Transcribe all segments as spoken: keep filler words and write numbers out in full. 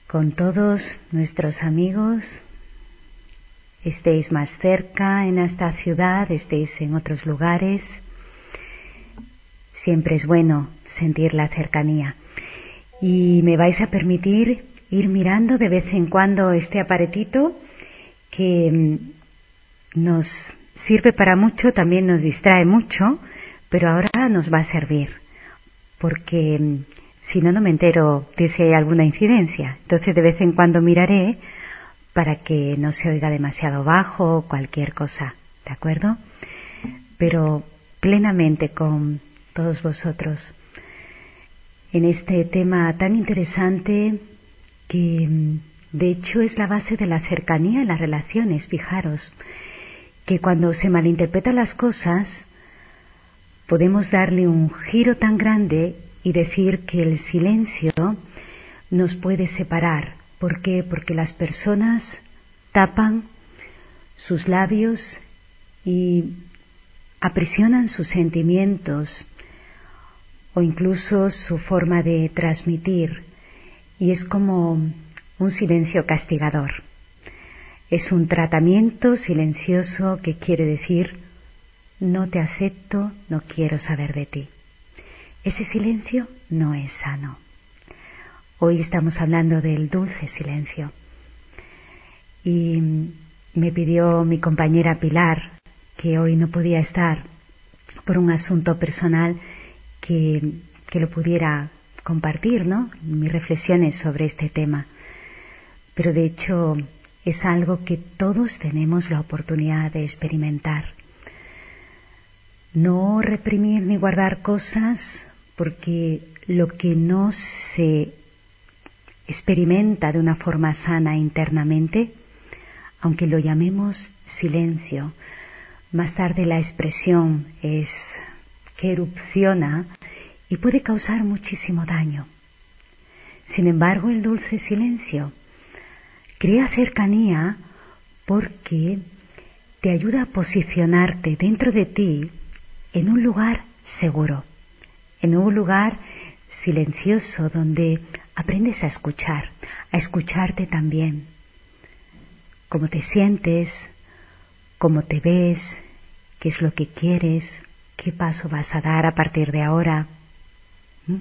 con todos nuestros amigos, estéis más cerca en esta ciudad, estéis en otros lugares. Siempre es bueno sentir la cercanía. Y me vais a permitir ir mirando de vez en cuando este aparatito que nos sirve para mucho, también nos distrae mucho, pero ahora nos va a servir, porque si no, no me entero de si hay alguna incidencia. Entonces de vez en cuando miraré para que no se oiga demasiado bajo o cualquier cosa, ¿de acuerdo? Pero plenamente con todos vosotros en este tema tan interesante que de hecho es la base de la cercanía en las relaciones. Fijaros que cuando se malinterpretan las cosas podemos darle un giro tan grande y decir que el silencio nos puede separar. ¿Por qué? Porque las personas tapan sus labios y aprisionan sus sentimientos o incluso su forma de transmitir, y es como un silencio castigador. Es un tratamiento silencioso que quiere decir: no te acepto, no quiero saber de ti. Ese silencio no es sano. Hoy estamos hablando del dulce silencio. Y me pidió mi compañera Pilar, que hoy no podía estar por un asunto personal, que, que lo pudiera compartir, ¿no? Mis reflexiones sobre este tema. Pero de hecho es algo que todos tenemos la oportunidad de experimentar. No reprimir ni guardar cosas, porque lo que no se experimenta de una forma sana internamente, aunque lo llamemos silencio, más tarde la expresión es que erupciona y puede causar muchísimo daño. Sin embargo, el dulce silencio crea cercanía porque te ayuda a posicionarte dentro de ti en un lugar seguro, en un lugar silencioso donde aprendes a escuchar, a escucharte también. Cómo te sientes, cómo te ves, qué es lo que quieres, qué paso vas a dar a partir de ahora. ¿Mm?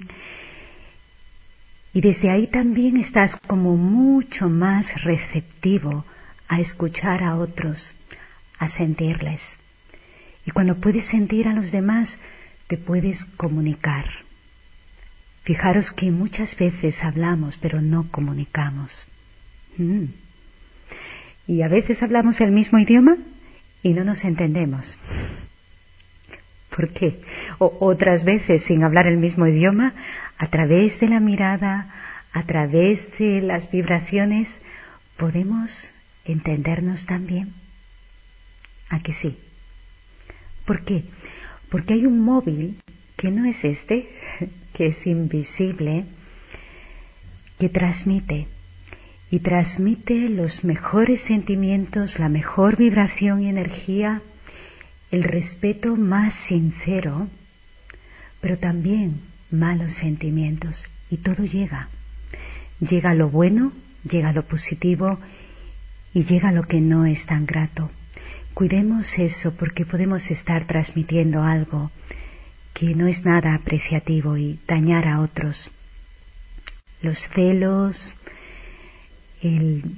Y desde ahí también estás como mucho más receptivo a escuchar a otros, a sentirles. Y cuando puedes sentir a los demás, te puedes comunicar. Fijaros que muchas veces hablamos, pero no comunicamos. Mm. Y a veces hablamos el mismo idioma y no nos entendemos. ¿Por qué? O otras veces, sin hablar el mismo idioma, a través de la mirada, a través de las vibraciones, podemos entendernos también. ¿A que sí? ¿Por qué? Porque hay un móvil que no es este, que es invisible, que transmite, y transmite los mejores sentimientos, la mejor vibración y energía, el respeto más sincero, pero también malos sentimientos, y todo llega. Llega lo bueno, llega lo positivo y llega lo que no es tan grato. Cuidemos eso, porque podemos estar transmitiendo algo que no es nada apreciativo y dañar a otros. Los celos, el,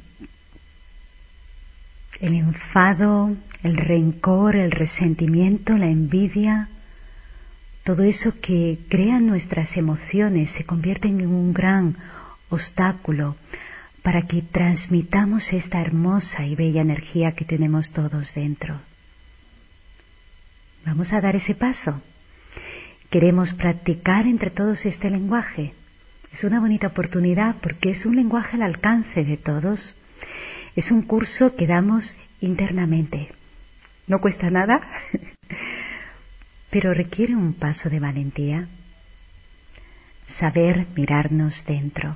el enfado, el rencor, el resentimiento, la envidia, todo eso que crea nuestras emociones se convierten en un gran obstáculo para que transmitamos esta hermosa y bella energía que tenemos todos dentro. Vamos a dar ese paso. Queremos practicar entre todos este lenguaje. Es una bonita oportunidad porque es un lenguaje al alcance de todos. Es un curso que damos internamente. No cuesta nada, pero requiere un paso de valentía. Saber mirarnos dentro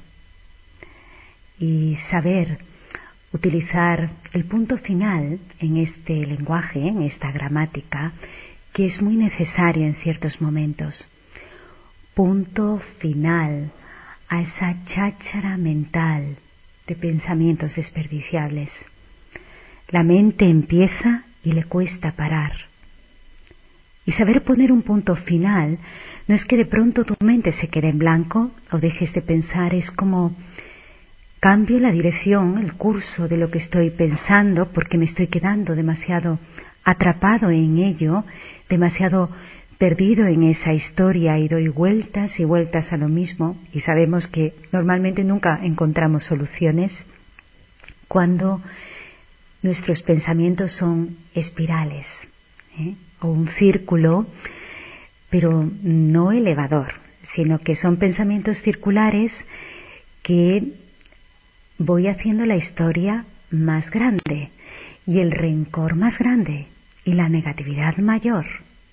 y saber utilizar el punto final en este lenguaje, en esta gramática, que es muy necesario en ciertos momentos. Punto final a esa cháchara mental de pensamientos desperdiciables. La mente empieza y le cuesta parar. Y saber poner un punto final no es que de pronto tu mente se quede en blanco o dejes de pensar, es como cambio la dirección, el curso de lo que estoy pensando porque me estoy quedando demasiado atrapado en ello, demasiado perdido en esa historia y doy vueltas y vueltas a lo mismo, y sabemos que normalmente nunca encontramos soluciones cuando nuestros pensamientos son espirales, ¿eh? o un círculo, pero no elevador, sino que son pensamientos circulares que voy haciendo la historia más grande y el rencor más grande y la negatividad mayor.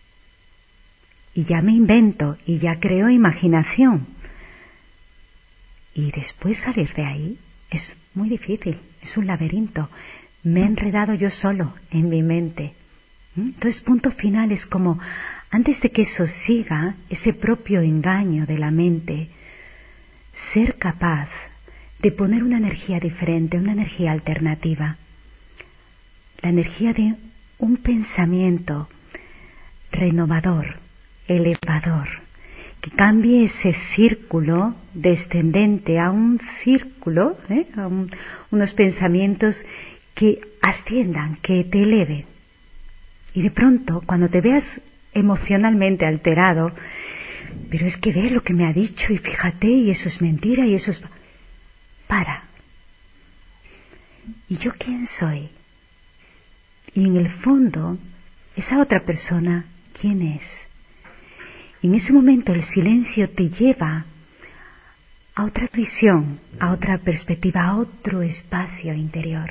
Y ya me invento y ya creo imaginación. Y después salir de ahí es muy difícil, es un laberinto. Me he enredado yo solo en mi mente. Entonces, punto final es como, antes de que eso siga, ese propio engaño de la mente, ser capaz de poner una energía diferente, una energía alternativa. La energía de un pensamiento renovador, elevador, que cambie ese círculo descendente a un círculo, ¿eh? a un, unos pensamientos que asciendan, que te eleven. Y de pronto, cuando te veas emocionalmente alterado, pero es que ve lo que me ha dicho y fíjate, y eso es mentira, y eso es... Para. ¿Y yo quién soy? Y en el fondo, esa otra persona, ¿quién es? Y en ese momento el silencio te lleva a otra visión, a otra perspectiva, a otro espacio interior.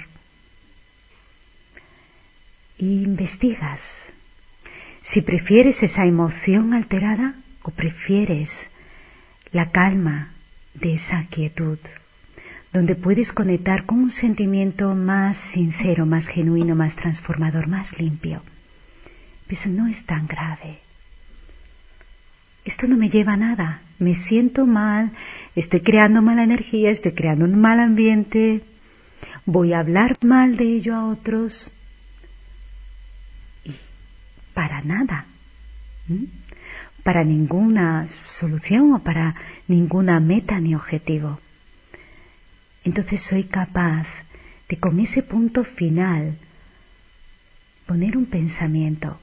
Y investigas si prefieres esa emoción alterada o prefieres la calma de esa quietud, donde puedes conectar con un sentimiento más sincero, más genuino, más transformador, más limpio. Piensa, no es tan grave. Esto no me lleva a nada. Me siento mal, estoy creando mala energía, estoy creando un mal ambiente, voy a hablar mal de ello a otros. Y para nada. ¿Mm? Para ninguna solución o para ninguna meta ni objetivo. Entonces soy capaz de, con ese punto final, poner un pensamiento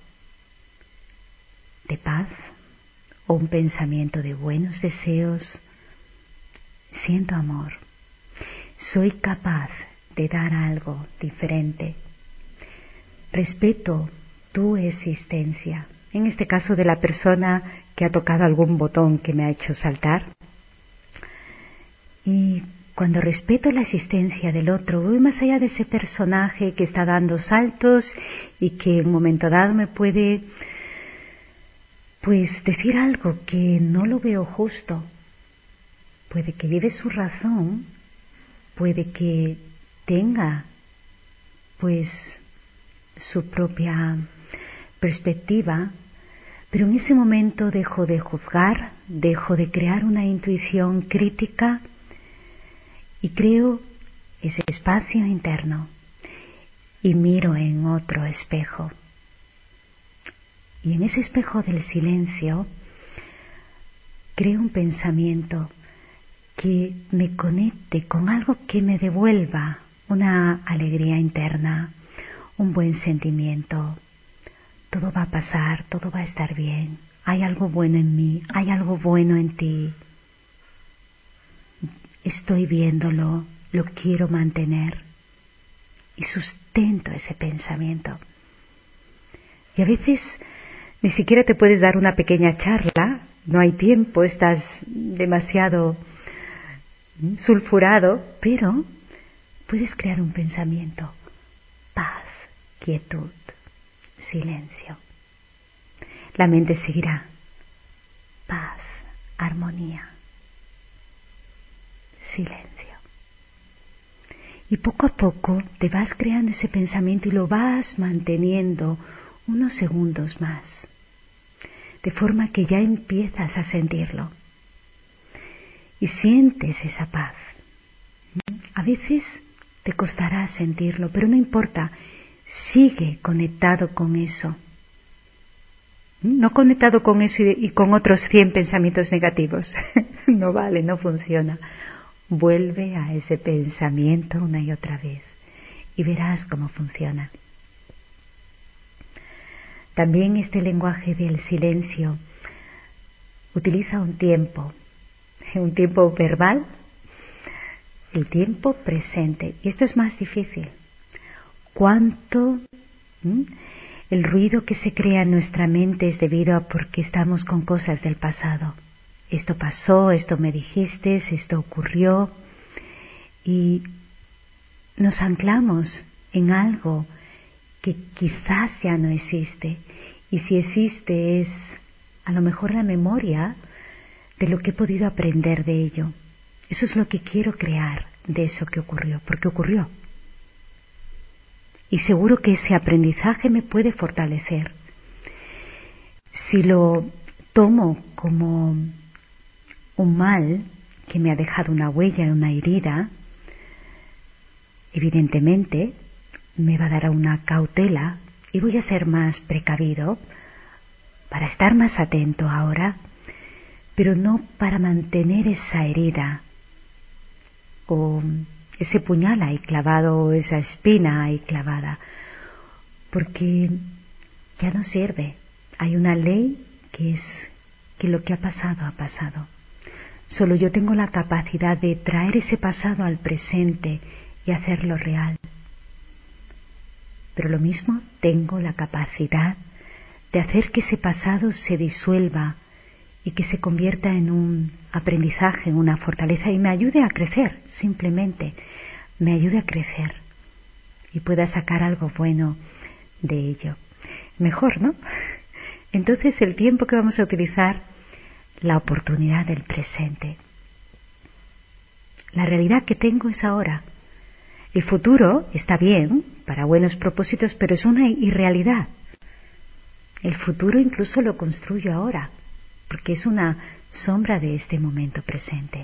de paz o un pensamiento de buenos deseos. Siento amor. Soy capaz de dar algo diferente. Respeto tu existencia. En este caso de la persona que ha tocado algún botón que me ha hecho saltar. Y cuando respeto la existencia del otro, voy más allá de ese personaje que está dando saltos y que en un momento dado me puede, pues, decir algo que no lo veo justo. Puede que lleve su razón, puede que tenga, pues, su propia perspectiva, pero en ese momento dejo de juzgar, dejo de crear una intuición crítica y creo ese espacio interno y miro en otro espejo. Y en ese espejo del silencio creo un pensamiento que me conecte con algo que me devuelva una alegría interna, un buen sentimiento. Todo va a pasar, todo va a estar bien. Hay algo bueno en mí, hay algo bueno en ti. Estoy viéndolo, lo quiero mantener. Y sustento ese pensamiento. Y a veces ni siquiera te puedes dar una pequeña charla, no hay tiempo, estás demasiado sulfurado, pero puedes crear un pensamiento. Paz, quietud, silencio. La mente seguirá. Paz, armonía, silencio. Y poco a poco te vas creando ese pensamiento y lo vas manteniendo unos segundos más, de forma que ya empiezas a sentirlo y sientes esa paz. A veces te costará sentirlo, pero no importa, sigue conectado con eso. No conectado con eso y, y con otros cien pensamientos negativos. No vale, no funciona. Vuelve a ese pensamiento una y otra vez y verás cómo funciona. También este lenguaje del silencio utiliza un tiempo, un tiempo verbal, el tiempo presente. Y esto es más difícil. ¿Cuánto ¿m? el ruido que se crea en nuestra mente es debido a porque estamos con cosas del pasado? Esto pasó, esto me dijiste, esto ocurrió, y nos anclamos en algo que quizás ya no existe, y si existe es a lo mejor la memoria de lo que he podido aprender de ello. Eso es lo que quiero crear de eso que ocurrió, porque ocurrió. Y seguro que ese aprendizaje me puede fortalecer. Si lo tomo como un mal que me ha dejado una huella, una herida, evidentemente me va a dar una cautela y voy a ser más precavido para estar más atento ahora, pero no para mantener esa herida o ese puñal ahí clavado o esa espina ahí clavada, porque ya no sirve. Hay una ley que es que lo que ha pasado ha pasado. Solo yo tengo la capacidad de traer ese pasado al presente y hacerlo real. Pero lo mismo tengo la capacidad de hacer que ese pasado se disuelva y que se convierta en un aprendizaje, en una fortaleza, y me ayude a crecer, simplemente me ayude a crecer y pueda sacar algo bueno de ello. Mejor, ¿no? Entonces el tiempo que vamos a utilizar, la oportunidad del presente. La realidad que tengo es ahora. El futuro está bien, para buenos propósitos, pero es una irrealidad. El futuro incluso lo construyo ahora, porque es una sombra de este momento presente.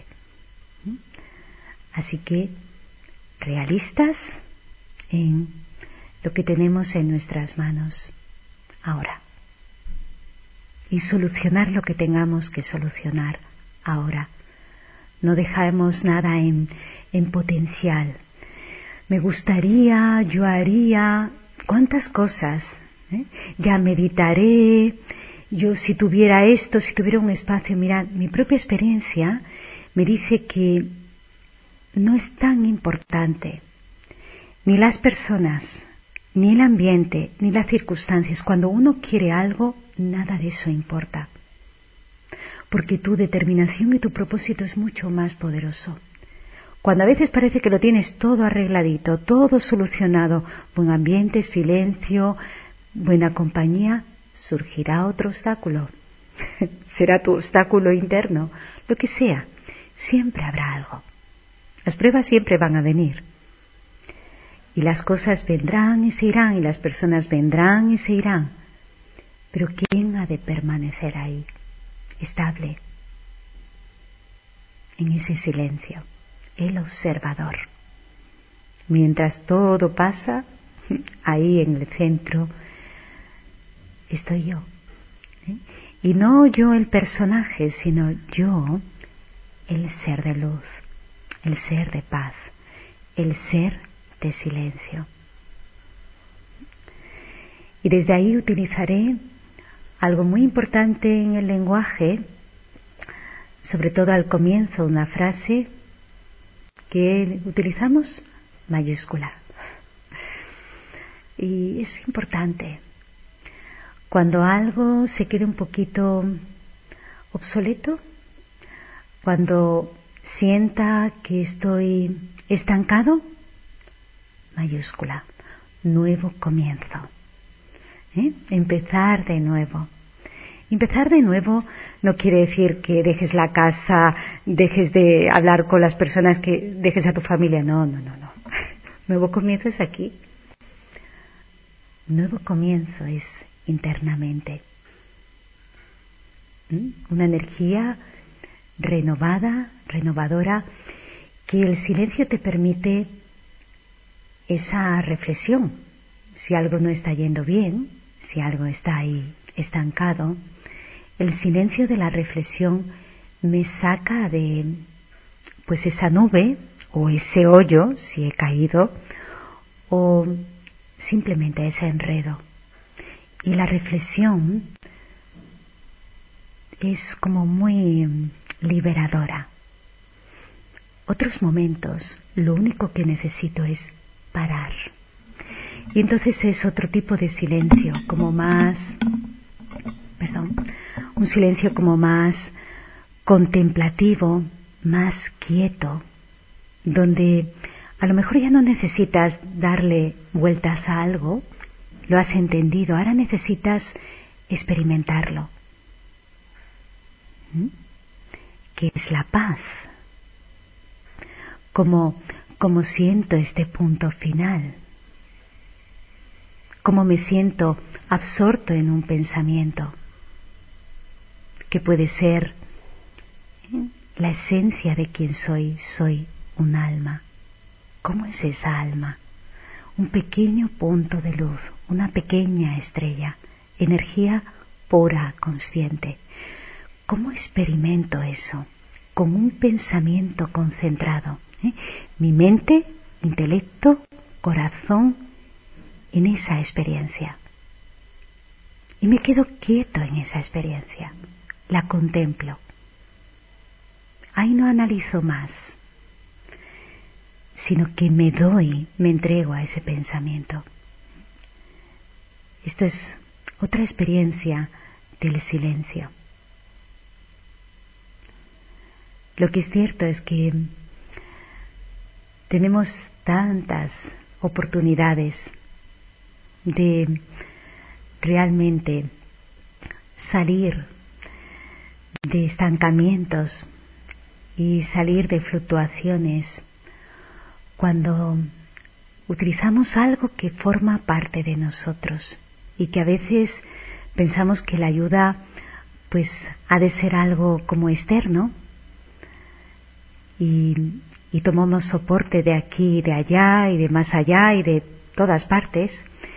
Así que, realistas en lo que tenemos en nuestras manos ahora. Y solucionar lo que tengamos que solucionar ahora. No dejamos nada en, en potencial. Me gustaría, yo haría, cuántas cosas. ¿eh? Ya meditaré, yo si tuviera esto, si tuviera un espacio. Mira, mi propia experiencia me dice que no es tan importante ni las personas, ni el ambiente, ni las circunstancias. Cuando uno quiere algo, nada de eso importa. Porque tu determinación y tu propósito es mucho más poderoso. Cuando a veces parece que lo tienes todo arregladito, todo solucionado, buen ambiente, silencio, buena compañía, surgirá otro obstáculo. Será tu obstáculo interno, lo que sea. Siempre habrá algo. Las pruebas siempre van a venir. Y las cosas vendrán y se irán, y las personas vendrán y se irán. Pero ¿quién ha de permanecer ahí, estable, en ese silencio? El observador. Mientras todo pasa, ahí en el centro estoy yo. ¿eh? Y no yo el personaje, sino yo el ser de luz, el ser de paz, el ser de silencio. Y desde ahí utilizaré algo muy importante en el lenguaje, sobre todo al comienzo de una frase que utilizamos mayúscula. Y es importante. Cuando algo se quede un poquito obsoleto, cuando sienta que estoy estancado, mayúscula, nuevo comienzo. ¿Eh? Empezar de nuevo. Empezar de nuevo no quiere decir que dejes la casa, dejes de hablar con las personas, que dejes a tu familia. No, no, no, no. Nuevo comienzo es aquí. Nuevo comienzo es internamente. ¿Mm? Una energía renovada, renovadora, que el silencio te permite esa reflexión. Si algo no está yendo bien, si algo está ahí estancado, el silencio de la reflexión me saca de pues esa nube o ese hoyo, si he caído, o simplemente ese enredo. Y la reflexión es como muy liberadora. Otros momentos, lo único que necesito es parar. Y entonces es otro tipo de silencio, como más, perdón, un silencio como más contemplativo, más quieto, donde a lo mejor ya no necesitas darle vueltas a algo, lo has entendido, ahora necesitas experimentarlo. ¿Mm? ¿Qué es la paz? ¿Cómo, cómo siento este punto final? ¿Cómo me siento absorto en un pensamiento? Que puede ser ¿eh? la esencia de quien soy, soy un alma. ¿Cómo es esa alma? Un pequeño punto de luz, una pequeña estrella, energía pura, consciente. ¿Cómo experimento eso? Con un pensamiento concentrado. ¿eh? Mi mente, intelecto, corazón, en esa experiencia. Y me quedo quieto en esa experiencia. La contemplo. Ahí no analizo más, sino que me doy, me entrego a ese pensamiento. Esto es otra experiencia del silencio. Lo que es cierto es que tenemos tantas oportunidades de realmente salir de estancamientos y salir de fluctuaciones cuando utilizamos algo que forma parte de nosotros y que a veces pensamos que la ayuda pues ha de ser algo como externo y, y tomamos soporte de aquí y de allá y de más allá y de todas partes.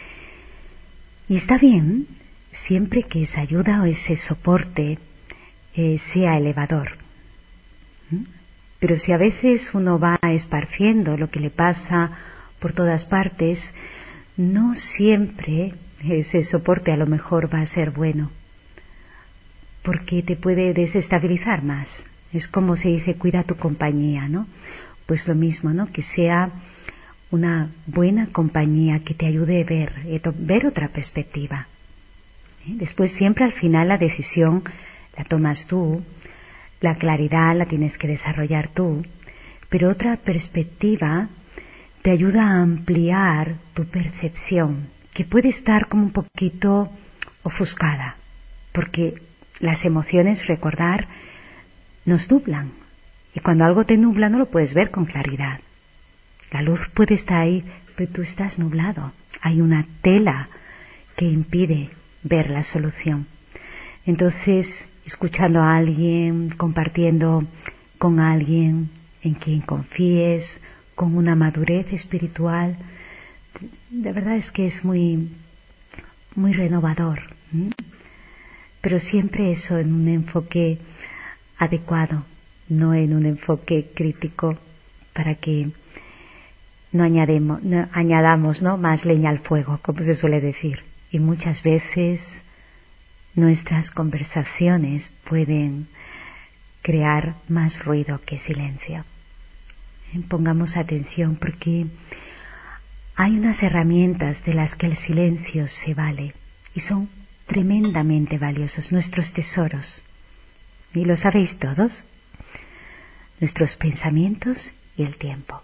Y está bien, siempre que esa ayuda o ese soporte eh, sea elevador. ¿Mm? Pero si a veces uno va esparciendo lo que le pasa por todas partes, no siempre ese soporte a lo mejor va a ser bueno, porque te puede desestabilizar más. Es como se dice, cuida tu compañía, ¿no? Pues lo mismo, ¿no? Que sea una buena compañía que te ayude a ver, ver otra perspectiva. ¿Eh? Después siempre al final la decisión la tomas tú, la claridad la tienes que desarrollar tú, pero otra perspectiva te ayuda a ampliar tu percepción, que puede estar como un poquito ofuscada, porque las emociones, recordar, nos nublan, y cuando algo te nubla no lo puedes ver con claridad. La luz puede estar ahí, pero tú estás nublado. Hay una tela que impide ver la solución. Entonces, escuchando a alguien, compartiendo con alguien en quien confíes, con una madurez espiritual, de verdad es que es muy, muy renovador. ¿Mm? Pero siempre eso en un enfoque adecuado, no en un enfoque crítico, para que no, añademos, no añadamos ¿no? más leña al fuego, como se suele decir. Y muchas veces nuestras conversaciones pueden crear más ruido que silencio. Pongamos atención porque hay unas herramientas de las que el silencio se vale y son tremendamente valiosos, nuestros tesoros. ¿Y lo sabéis todos? Nuestros pensamientos y el tiempo.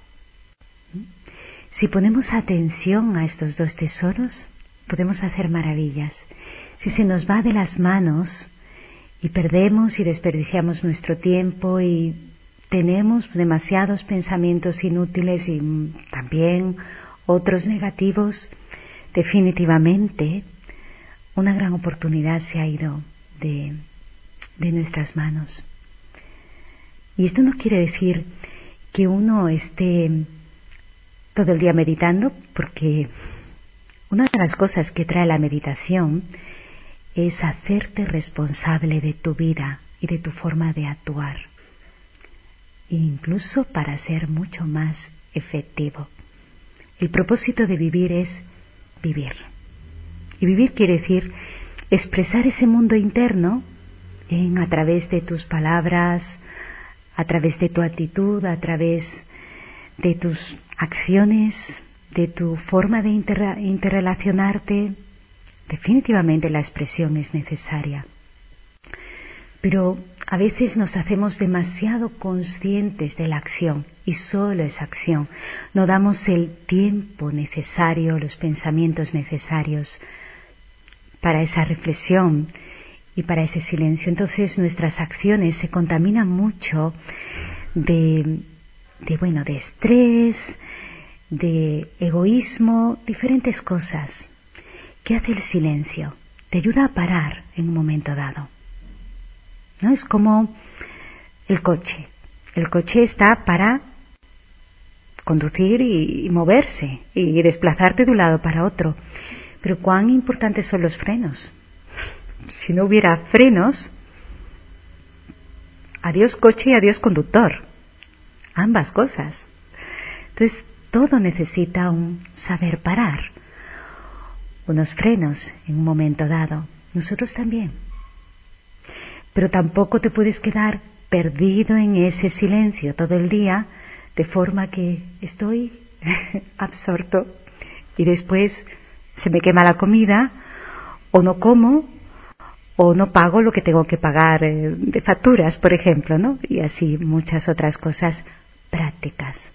Si ponemos atención a estos dos tesoros, podemos hacer maravillas. Si se nos va de las manos y perdemos y desperdiciamos nuestro tiempo y tenemos demasiados pensamientos inútiles y también otros negativos, definitivamente una gran oportunidad se ha ido de, de nuestras manos. Y esto no quiere decir que uno esté todo el día meditando, porque una de las cosas que trae la meditación es hacerte responsable de tu vida y de tu forma de actuar, incluso para ser mucho más efectivo. El propósito de vivir es vivir. Y vivir quiere decir expresar ese mundo interno en, a través de tus palabras, a través de tu actitud, a través de tus acciones, de tu forma de inter- interrelacionarte. Definitivamente la expresión es necesaria. Pero a veces nos hacemos demasiado conscientes de la acción y solo es acción. No damos el tiempo necesario, los pensamientos necesarios para esa reflexión y para ese silencio. Entonces nuestras acciones se contaminan mucho de, de bueno, de estrés, de egoísmo, diferentes cosas. ¿Qué hace el silencio? Te ayuda a parar en un momento dado. ¿No? Es como el coche. El coche está para conducir y, y moverse y desplazarte de un lado para otro. Pero ¿cuán importantes son los frenos? Si no hubiera frenos, adiós coche y adiós conductor. Ambas cosas. Entonces, todo necesita un saber parar, unos frenos en un momento dado. Nosotros también. Pero tampoco te puedes quedar perdido en ese silencio todo el día, de forma que estoy absorto y después se me quema la comida, o no como, o no pago lo que tengo que pagar eh, de facturas, por ejemplo, ¿no? Y así muchas otras cosas prácticas.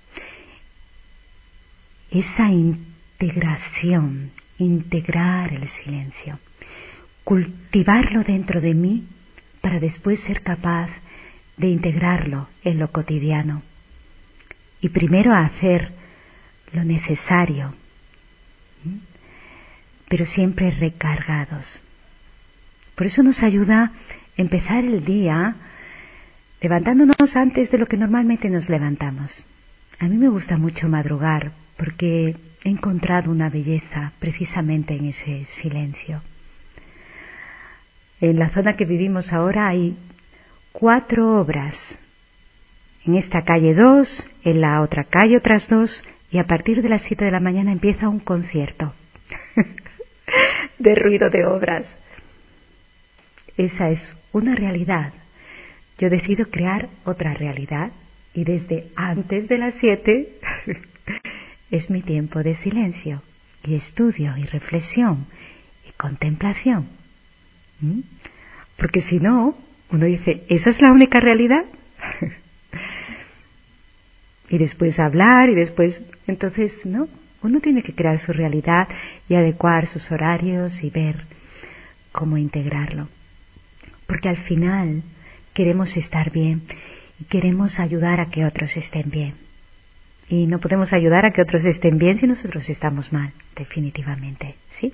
Esa integración, integrar el silencio, cultivarlo dentro de mí para después ser capaz de integrarlo en lo cotidiano. Y primero hacer lo necesario, ¿sí? Pero siempre recargados. Por eso nos ayuda empezar el día levantándonos antes de lo que normalmente nos levantamos. A mí me gusta mucho madrugar porque he encontrado una belleza precisamente en ese silencio. En la zona que vivimos ahora hay cuatro obras. En esta calle dos, en la otra calle otras dos, y a partir de las siete de la mañana empieza un concierto de ruido de obras. Esa es una realidad. Yo decido crear otra realidad y desde antes de las siete es mi tiempo de silencio y estudio y reflexión y contemplación. ¿Mm? Porque si no, uno dice, ¿esa es la única realidad? Y después hablar y después... Entonces, no, uno tiene que crear su realidad y adecuar sus horarios y ver cómo integrarlo. Porque al final queremos estar bien y queremos ayudar a que otros estén bien. Y no podemos ayudar a que otros estén bien si nosotros estamos mal, definitivamente, ¿sí?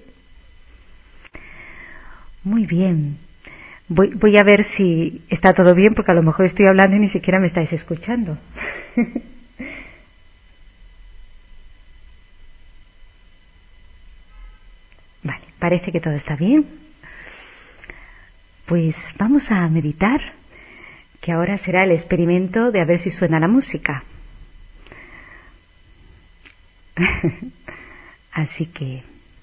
Muy bien. Voy, voy a ver si está todo bien, porque a lo mejor estoy hablando y ni siquiera me estáis escuchando. Vale, parece que todo está bien. Pues vamos a meditar, que ahora será el experimento de a ver si suena la música. Así que...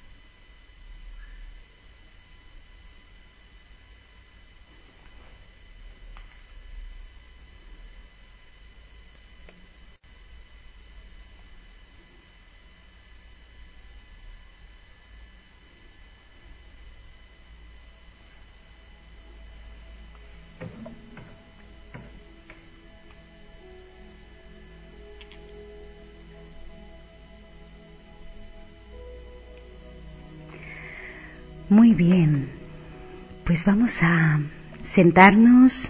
Muy bien, pues vamos a sentarnos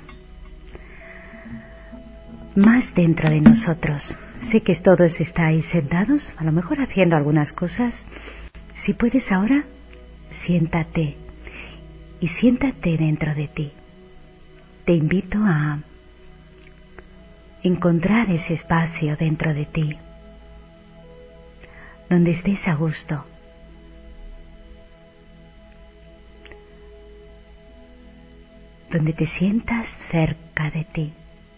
más dentro de nosotros. Sé que todos estáis sentados, a lo mejor haciendo algunas cosas. Si puedes ahora, siéntate y siéntate dentro de ti. Te invito a encontrar ese espacio dentro de ti, donde estés a gusto, donde te sientas cerca de ti.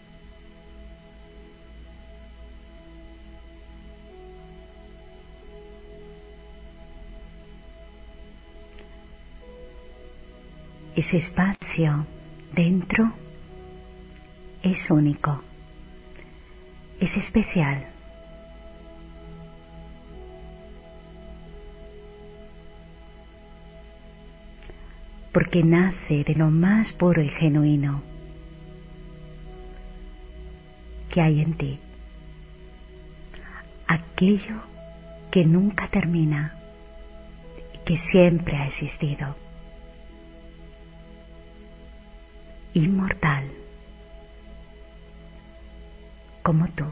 Ese espacio dentro es único, es especial. Porque nace de lo más puro y genuino que hay en ti. Aquello que nunca termina y que siempre ha existido. Inmortal, como tú.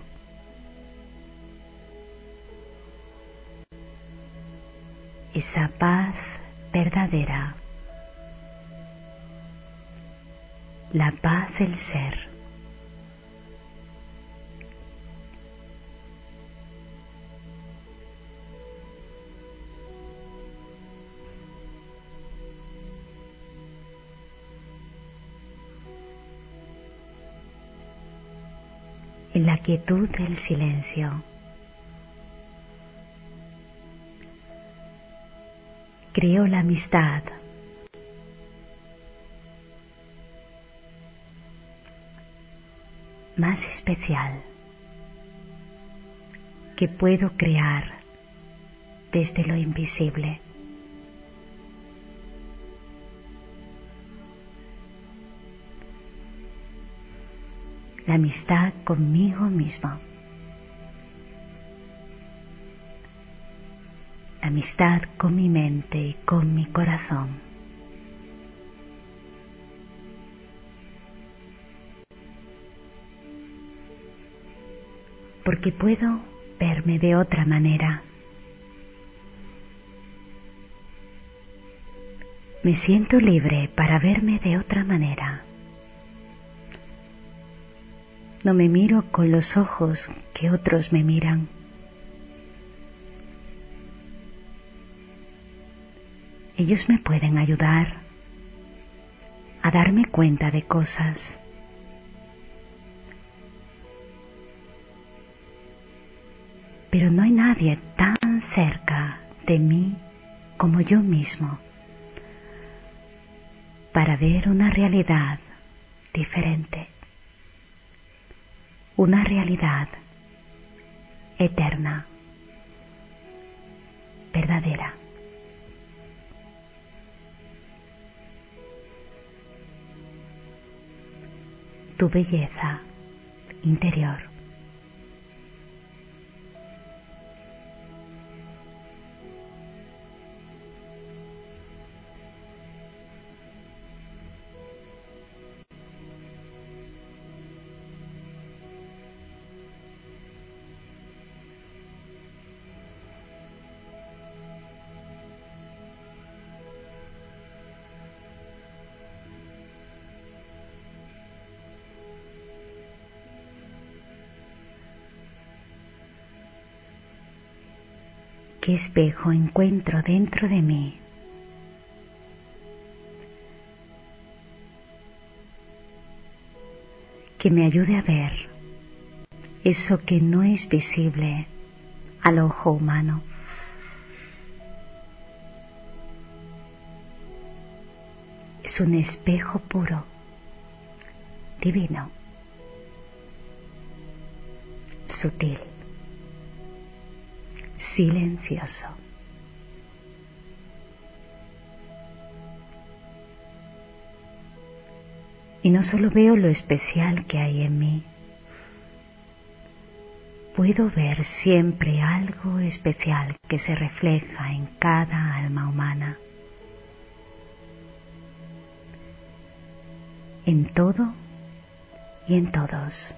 Esa paz verdadera, la paz del ser. En la quietud del silencio, creo la amistad más especial que puedo crear desde lo invisible. La amistad conmigo mismo. La amistad con mi mente y con mi corazón. Porque puedo verme de otra manera. Me siento libre para verme de otra manera. No me miro con los ojos que otros me miran. Ellos me pueden ayudar a darme cuenta de cosas. Pero no hay nadie tan cerca de mí como yo mismo para ver una realidad diferente. Una realidad eterna, verdadera. Tu belleza interior. ¿Qué espejo encuentro dentro de mí? Que me ayude a ver eso que no es visible al ojo humano. Es un espejo puro, divino, sutil, silencioso. Y no solo veo lo especial que hay en mí, puedo ver siempre algo especial que se refleja en cada alma humana. En todo y en todos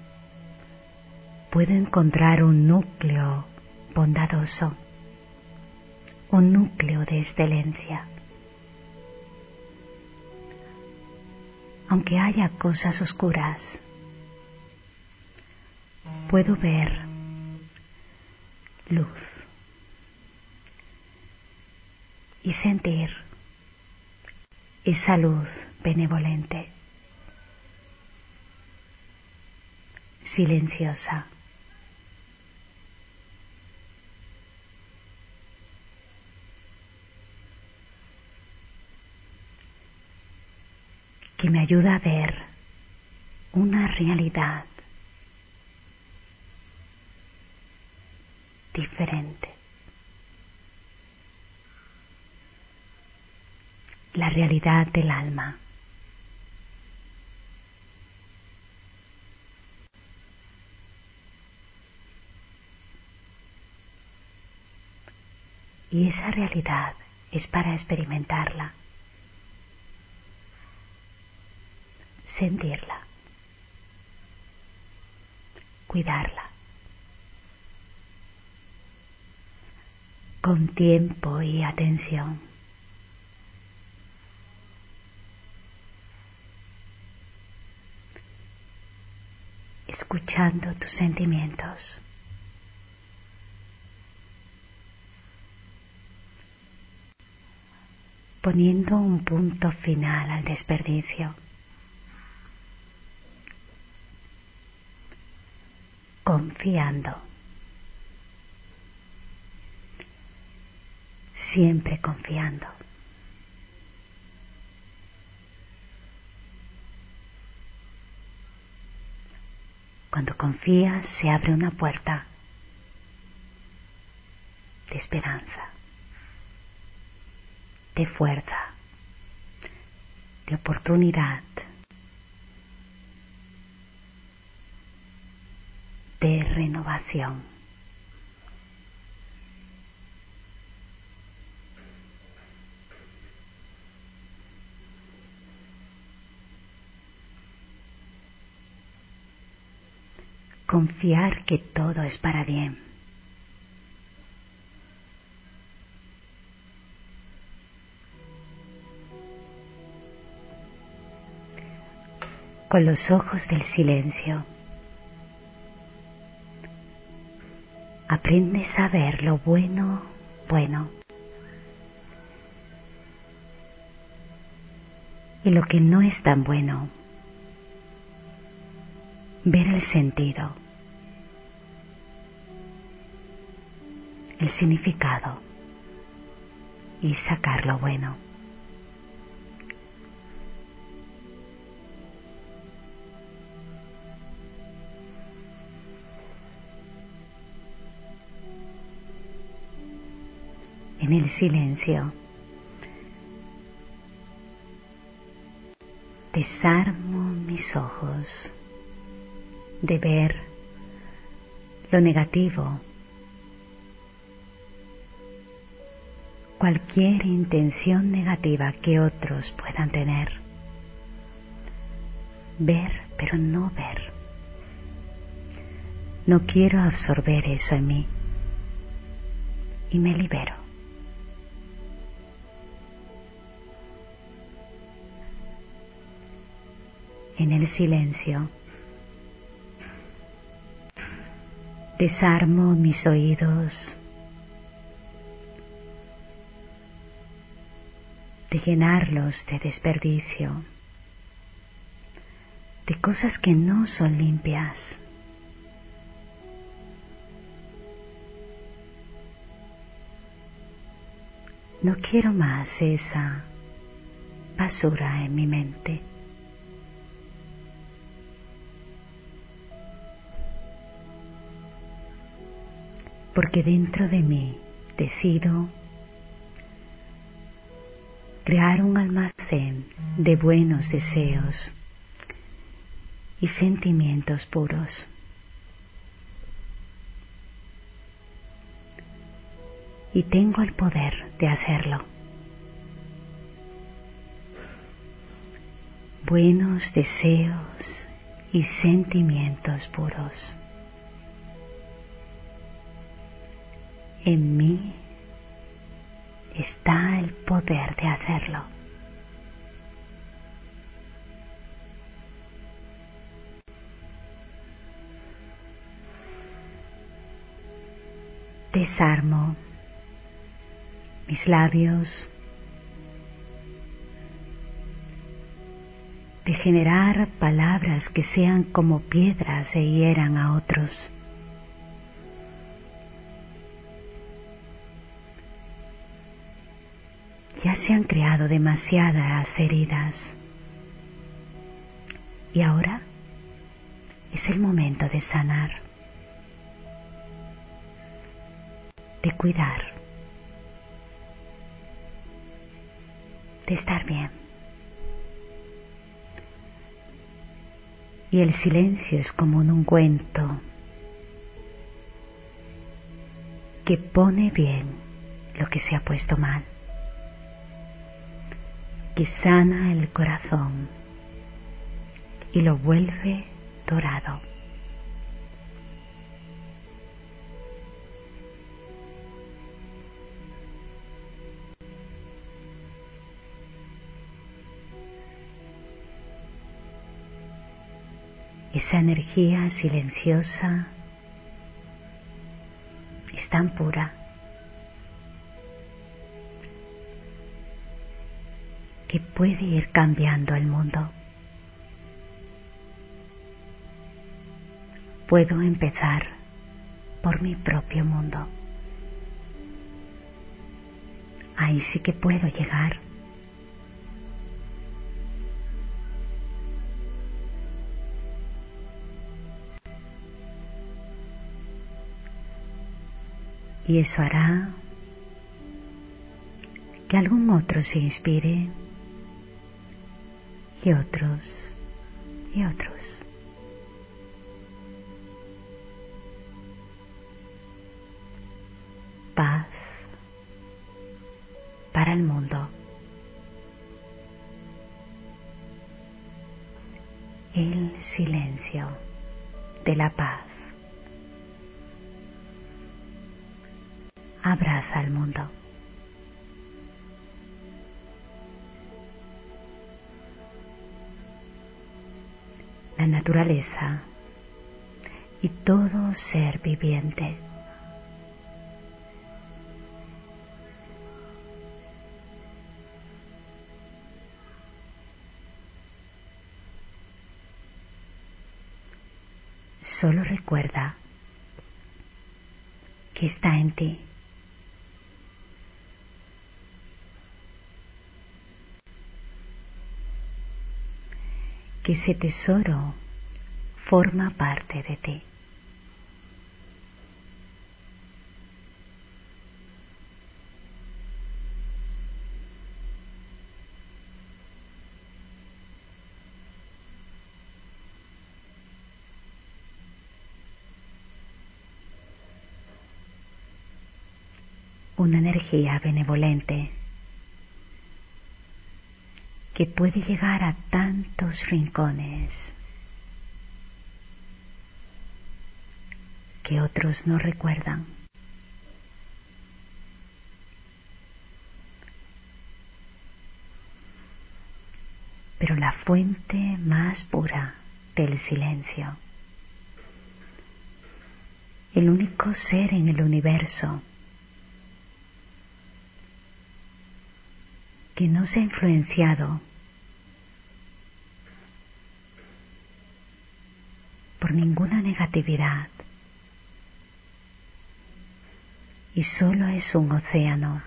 puedo encontrar un núcleo bondadoso, un núcleo de excelencia. Aunque haya cosas oscuras, puedo ver luz y sentir esa luz benevolente, silenciosa, que me ayuda a ver una realidad diferente. La realidad del alma. Y esa realidad es para experimentarla, sentirla, cuidarla, con tiempo y atención. Escuchando tus sentimientos. Poniendo un punto final al desperdicio. Confiando. Siempre confiando. Cuando confías se abre una puerta de esperanza, de fuerza, de oportunidad, de renovación. Confiar que todo es para bien. Con los ojos del silencio, aprendes a ver lo bueno, bueno, y lo que no es tan bueno. Ver el sentido, el significado y sacar lo bueno. En el silencio desarmo mis ojos de ver lo negativo, cualquier intención negativa que otros puedan tener. Ver, pero no ver. No quiero absorber eso en mí y me libero. En el silencio desarmo mis oídos de llenarlos de desperdicio, de cosas que no son limpias. No quiero más esa basura en mi mente. Porque dentro de mí decido crear un almacén de buenos deseos y sentimientos puros. Y tengo el poder de hacerlo. Buenos deseos y sentimientos puros. En mí está el poder de hacerlo. desarmo mis labios de generar palabras que sean como piedras e hieran a otros. Ya se han creado demasiadas heridas y ahora es el momento de sanar, de cuidar, de estar bien. Y el silencio es como un ungüento que pone bien lo que se ha puesto mal, que sana el corazón y lo vuelve dorado. Esa energía silenciosa es tan pura que puede ir cambiando el mundo. Puedo empezar por mi propio mundo. Ahí sí que puedo llegar. Y eso hará que algún otro se inspire y otros y otros. Paz para el mundo. El silencio de la paz abraza al mundo. La naturaleza y todo ser viviente solo recuerda que está en ti. Que ese tesoro forma parte de ti. Una energía benevolente que puede llegar a tantos rincones que otros no recuerdan. Pero la fuente más pura del silencio, el único ser en el universo que no se ha influenciado por ninguna negatividad y solo es un océano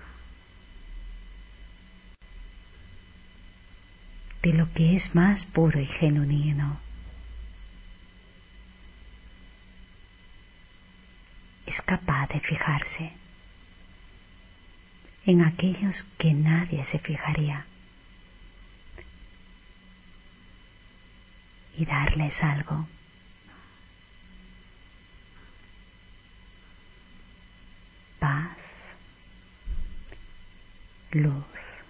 de lo que es más puro y genuino. Es capaz de fijarse en aquellos que nadie se fijaría y darles algo. Paz, luz,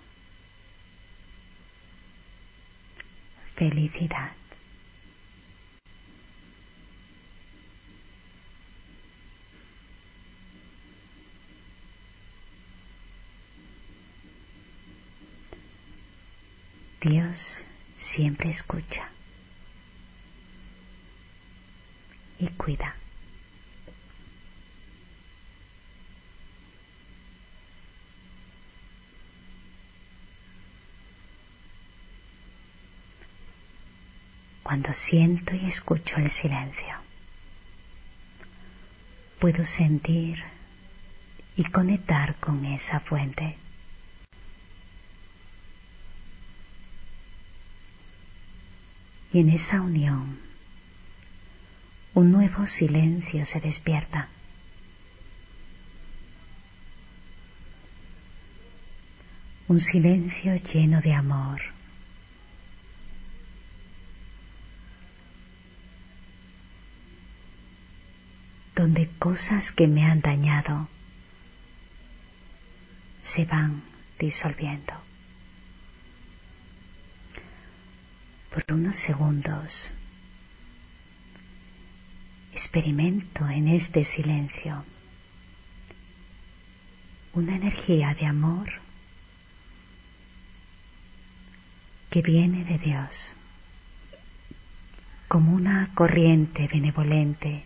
felicidad. Dios siempre escucha y cuida. Cuando siento y escucho el silencio, puedo sentir y conectar con esa fuente. Y en esa unión, un nuevo silencio se despierta. Un silencio lleno de amor. Donde cosas que me han dañado se van disolviendo. Por unos segundos experimento en este silencio una energía de amor que viene de Dios, como una corriente benevolente,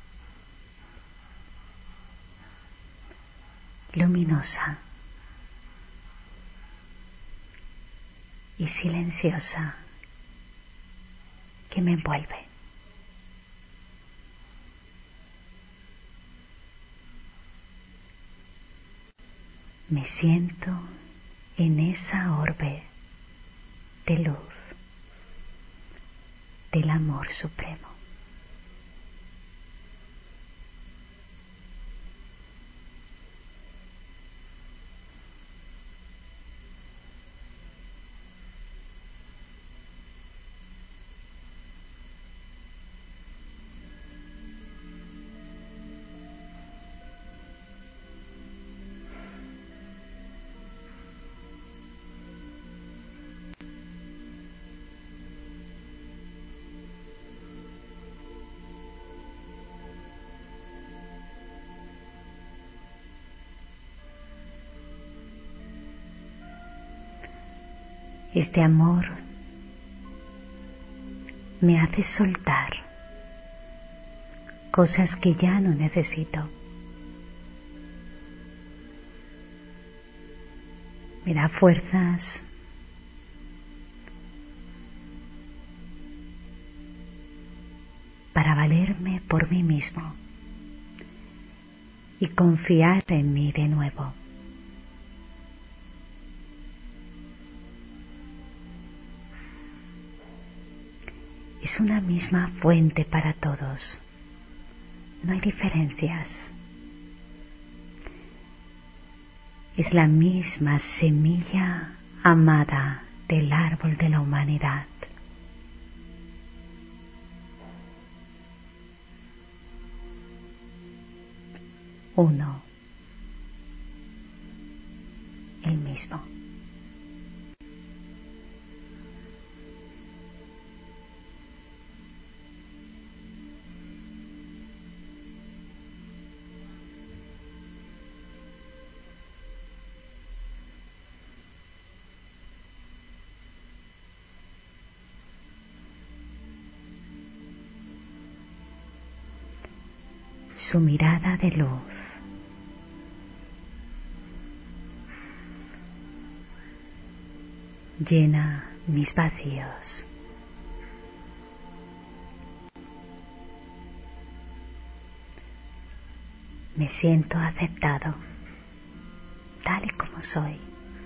luminosa y silenciosa, que me envuelve. Me siento en esa orbe de luz del amor supremo. Este amor me hace soltar cosas que ya no necesito. Me da fuerzas para valerme por mí mismo y confiar en mí de nuevo. Es una misma fuente para todos. No hay diferencias. Es la misma semilla amada del árbol de la humanidad. Uno, el mismo. Su mirada de luz llena mis vacíos. Me siento aceptado, tal y como soy.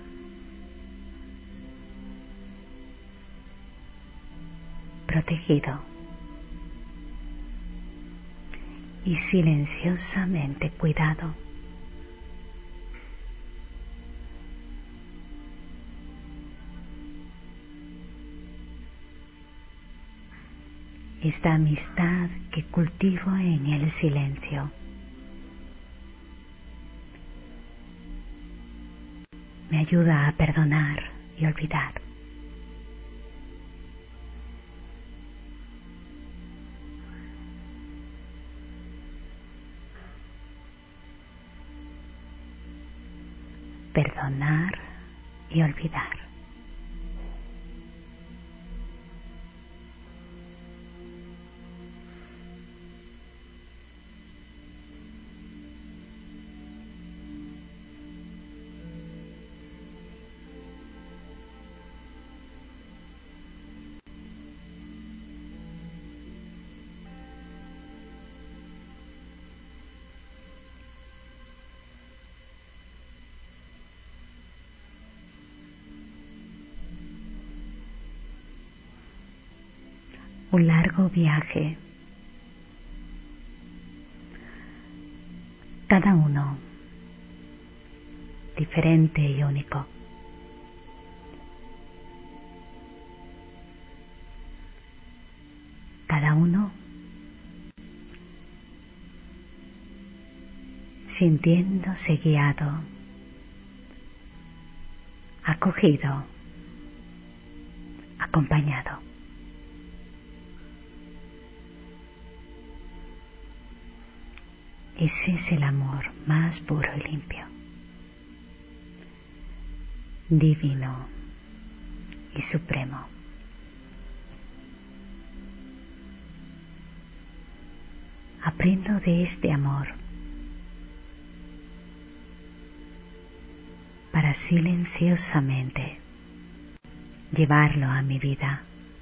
Protegido y silenciosamente cuidado. Esta amistad que cultivo en el silencio me ayuda a perdonar y olvidar. Perdonar y olvidar. un largo viaje. Cada uno diferente y único. Cada uno sintiéndose guiado, acogido, acompañado. Ese es el amor más puro y limpio, divino y supremo. Aprendo de este amor para silenciosamente llevarlo a mi vida.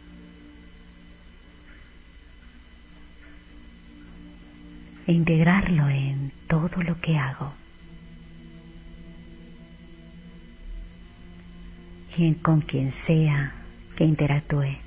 E integrarlo en todo lo que hago y en con quien sea que interactúe.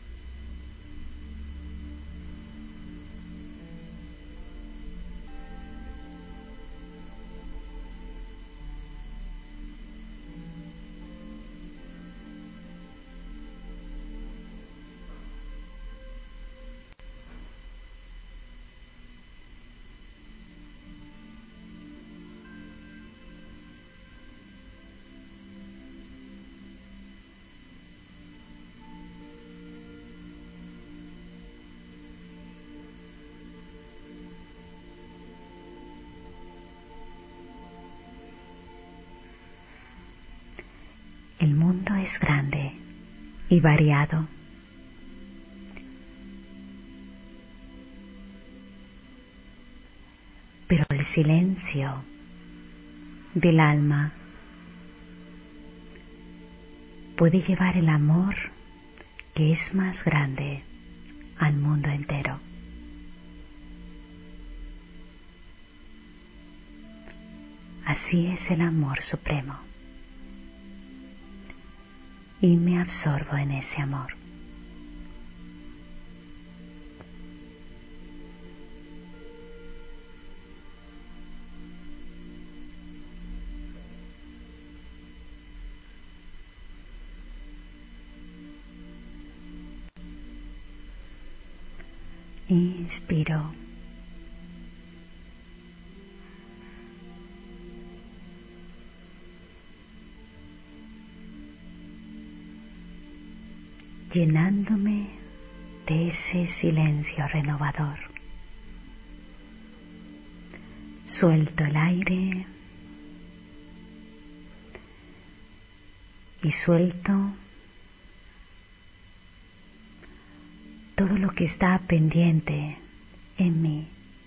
El mundo es grande y variado. Pero el silencio del alma puede llevar el amor que es más grande al mundo entero. Así es el amor supremo. Y me absorbo en ese amor. Inspiro. Llenándome de ese silencio renovador. Suelto el aire y suelto todo lo que está pendiente en mí.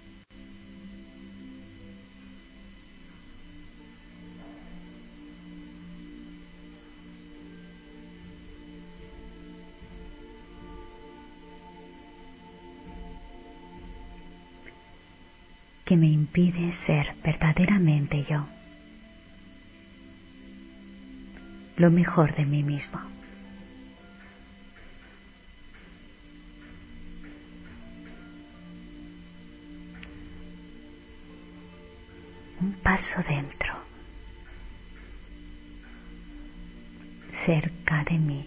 Que me impide ser verdaderamente yo, lo mejor de mí mismo. Un paso dentro, cerca de mí.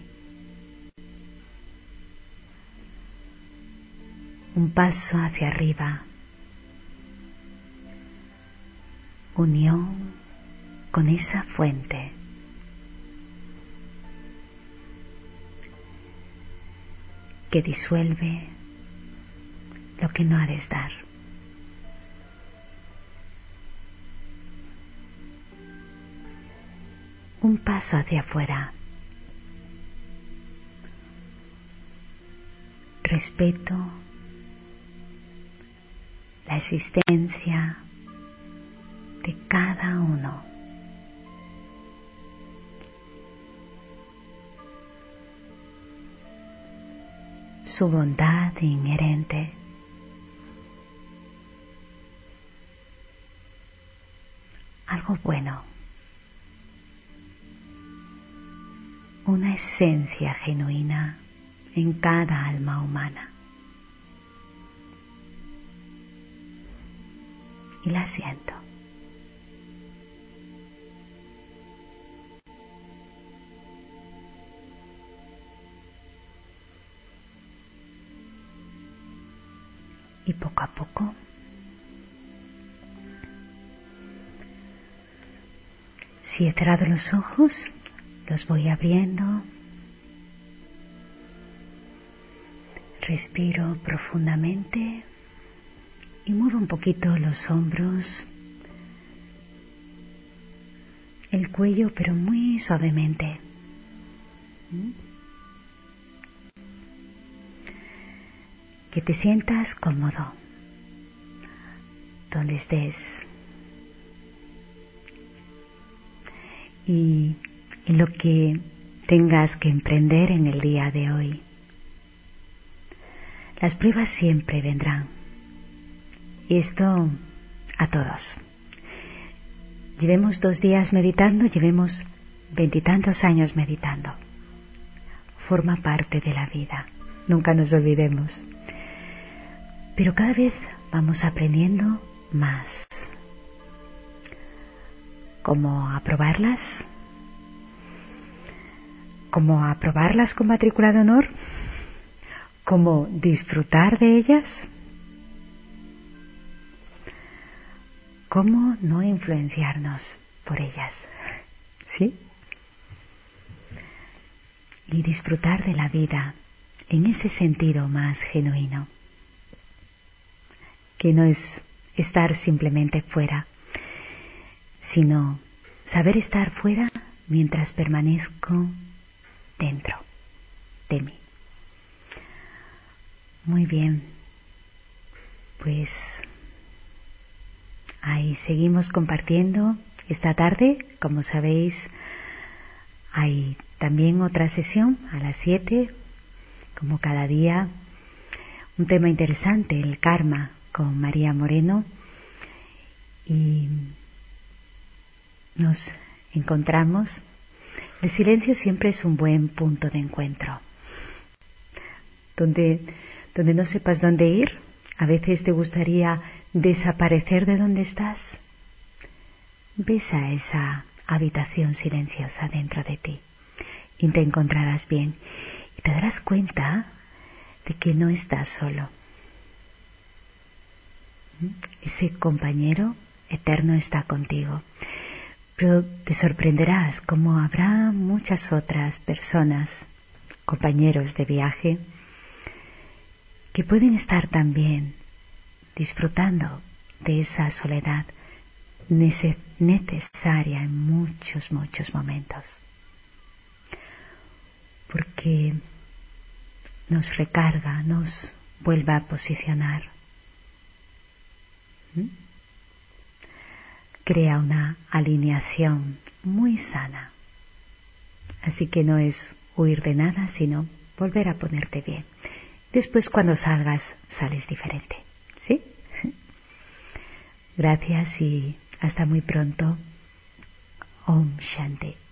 Un paso hacia arriba. Unión con esa fuente. Que disuelve lo que no ha de estar. Un paso hacia afuera. Respeto la existencia de cada uno. Su bondad inherente. Algo bueno. Una esencia genuina en cada alma humana. y la siento. Y poco a poco si he cerrado los ojos, los voy abriendo. Respiro profundamente y muevo un poquito los hombros, el cuello, pero muy suavemente. Que te sientas cómodo donde estés. Y en lo que tengas que emprender en el día de hoy. Las pruebas siempre vendrán. Y esto a todos. Llevemos dos días meditando, llevemos veintitantos años meditando. Forma parte de la vida. Nunca nos olvidemos. Pero cada vez vamos aprendiendo más. ¿Cómo aprobarlas? ¿Cómo aprobarlas con matrícula de honor? ¿Cómo disfrutar de ellas? ¿Cómo no influenciarnos por ellas? ¿Sí? Y disfrutar de la vida en ese sentido más genuino, que no es estar simplemente fuera, sino saber estar fuera mientras permanezco dentro de mí. Muy bien, pues ahí seguimos compartiendo esta tarde. Como sabéis, hay también otra sesión a las siete, como cada día, un tema interesante, el karma, con María Moreno, y nos encontramos. El silencio siempre es un buen punto de encuentro. Donde, donde no sepas dónde ir, a veces te gustaría desaparecer de donde estás. Ves a esa habitación silenciosa dentro de ti y te encontrarás bien. Y te darás cuenta de que no estás solo. Ese compañero eterno está contigo. Pero te sorprenderás cómo habrá muchas otras personas, compañeros de viaje, que pueden estar también disfrutando de esa soledad necesaria en muchos, muchos momentos. Porque nos recarga, nos vuelve a posicionar. ¿Mm? Crea una alineación muy sana. Así que no es huir de nada, sino volver a ponerte bien. Después, cuando salgas, sales diferente. ¿Sí? Gracias y hasta muy pronto. Om Shanti.